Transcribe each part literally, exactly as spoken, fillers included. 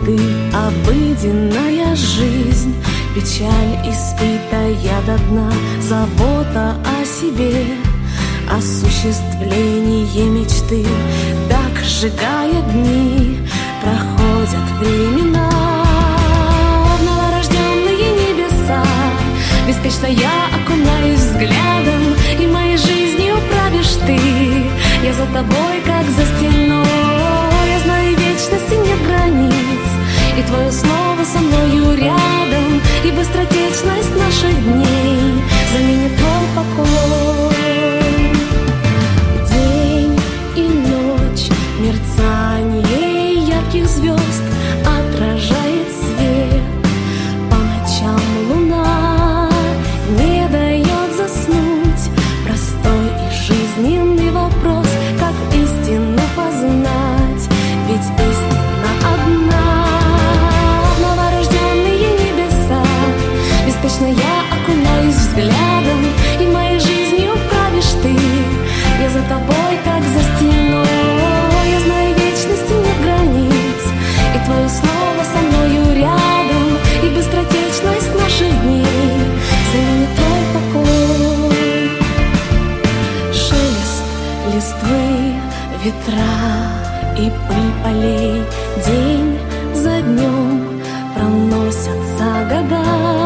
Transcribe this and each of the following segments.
ты, обыденная жизнь, печаль испитая до дна, забота о себе, осуществление мечты. Так, сжигая дни, проходят времена. В новорожденные небеса беспечно я окунаюсь взглядом, и моей жизнью правишь ты. Я за тобой, как за стеной, я знаю, вечности нет границ, и твое слово со мною рядом, и быстротечность наших дней заменит твой покой. День и ночь, мерцание ярких звезд отражает свет. По ночам луна не дает заснуть. Простой и жизненный вопрос, как истину познать, ведь истина одна. В новорожденные небеса беспечно я окунаюсь взглядом, и моей жизнью правишь ты. Я за тобой, как за стеной, я знаю, вечности нет границ, и твое слово со мною рядом, и быстротечность наших дней заменит твой покой. Шелест листвы, ветра и пыль полей, день за днем проносятся года.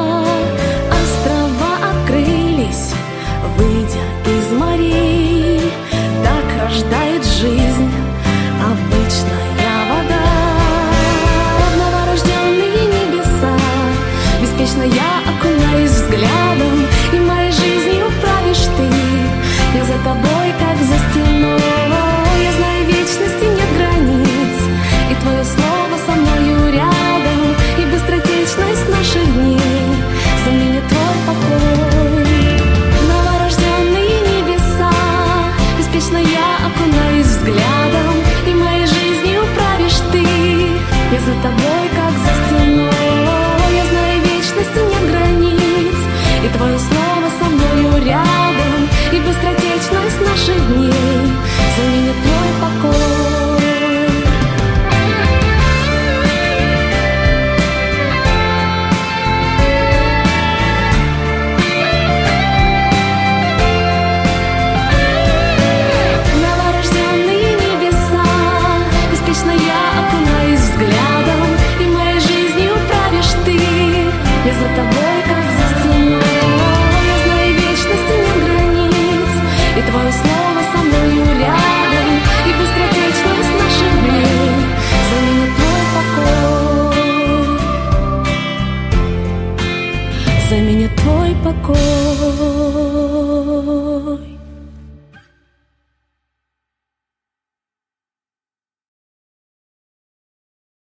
Острова открылись, выйдя из морей. Так рождает жизнь обычная вода. В новорожденные небеса беспечно я окунаюсь взглядом, и моей жизнью правишь ты. Я за тобой, как за стеной, я знаю, вечности нет границ, и твое слово со мною рядом, и быстротечность наших дней заменит твой покой. Новорожденные небеса беспечно я окунаюсь взглядом, и моей жизнью правишь ты. Я за тобой, как за стеной, я знаю, вечности нет границ, и твое слово со мною рядом, и быстротечность наших дней заменит твой покой. Новорожденные небеса беспечно я окунаюсь взглядом, и моей жизнью правишь ты. Я за тобой, как за стеной, я знаю, вечности нет границ, и твое слово со мною рядом, и быстротечность наших дней заменит твой покой. Заменит твой покой.